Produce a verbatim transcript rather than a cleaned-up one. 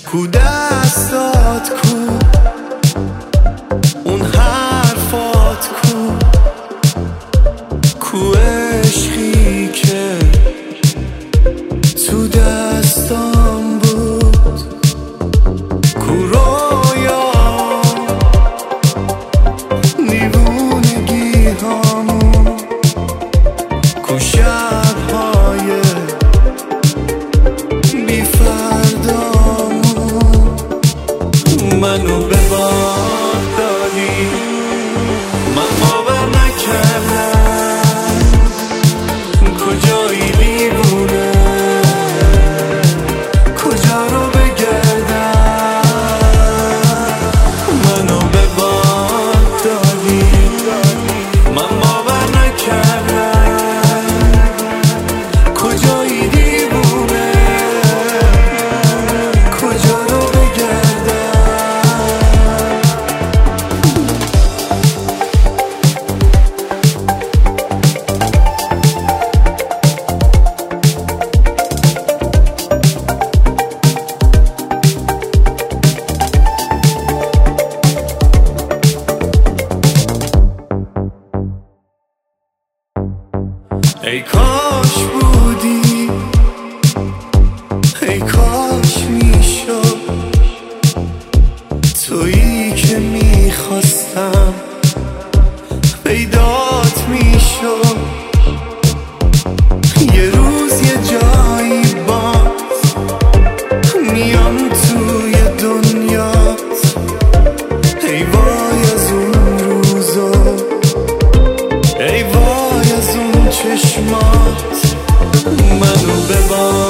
کو دستات کو اون حرفات کو کو عشقی که تو دستام بود کو رویا دیوونگی هامون کو شبهای بی فردامون منو به باد دادی من باور نکردم کجایی دیوونه کجا رو بگردم منو به باد دادی من باور نکردم کجایی دیوونه کجا رو بگردم ای کاش بودی ای کاش میشد تویی که میخواستم پیدات میشد یه روز یه جایی باز میام توی دنیات ای وای از اون روزا ای وای از اون چشمات منو ببار